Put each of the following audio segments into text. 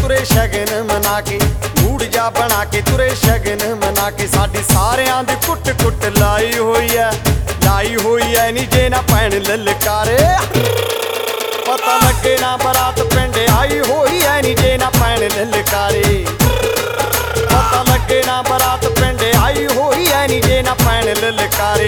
तुरे शगन मना के, मूड जा बना के तुरे शगन मना के। साडी सारियां दी कुट कुट लाई होई है नी जे ना भैन ललकारे। पता लगे ना बरात पिंड आई होई है नी जे ना भैन ललकारे। पता लगे ना बरात पिंड आई होई है नी जे ना भैन ललकारे।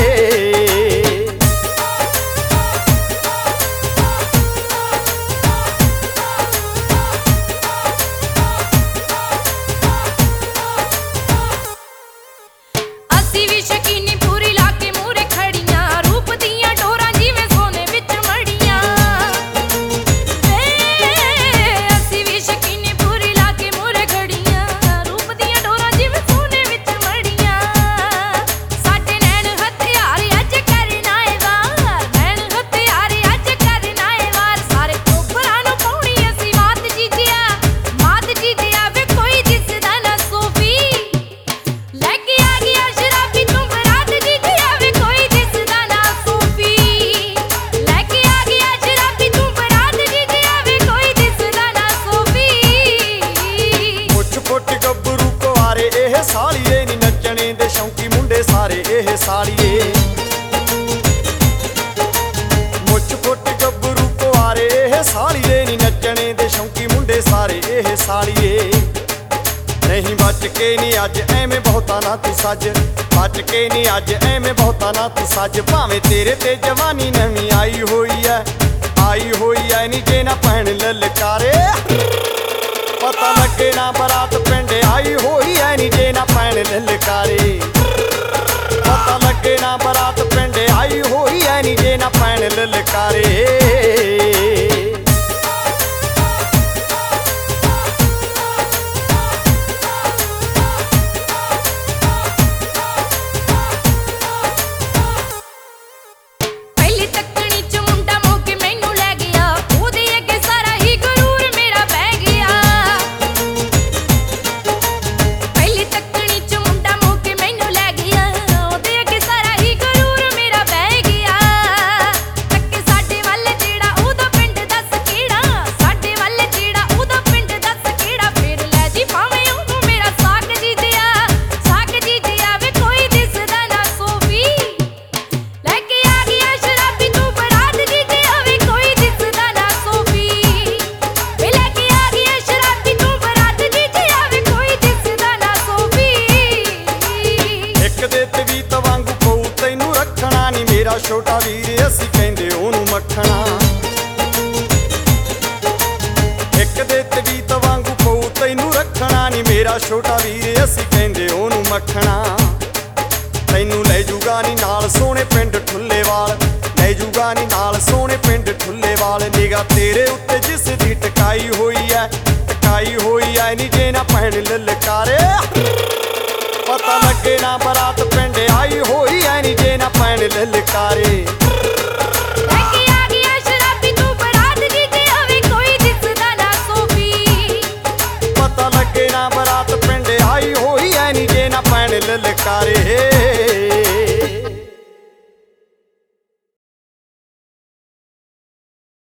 सालिए नी नचने दे शौकी मुंडे सारे एह सालिए। मुच फुट गब्बरू कुआरे एह सालिए नी नचने दे शौकी मुंडे सारे एह सालिए। नहीं बच के नी अज एवें बहुता ना तू सज, बच के नी अज एवें बहुता ना तू सज। भावें तेरे ते जवानी नवीं आई होई है नी जे ना भैन ललकारे। पता लगे ना बरात पिंड आई होई है नी जे ना भैन ललकारे। पता लगे ना बरात पिंड आई होई है नी जे ना भैन ललकारे। मेरा छोटा वीर असी कहंदे ओनू मखना। एक दे तवीत वांगू पऊ तैनू रखना नी मेरा छोटा वीर असी कहंदे ओनू मखना। तैनू ले जूगा नी नाल सोहणे पिंड ठुल्लेवाल, ले जूगा नी नाल सोहणे पिंड ठुल्लेवाल। निगाह तेरे उत्ते जिस दी टकाई होई है नी जे ना भैन ललकारे। पता लगे ना बरात पिंड आई होई है नी जे ना भैन ललकारे। पता लगे ना बरात पिंड आई होई है नी जे ना भैन ललकारे।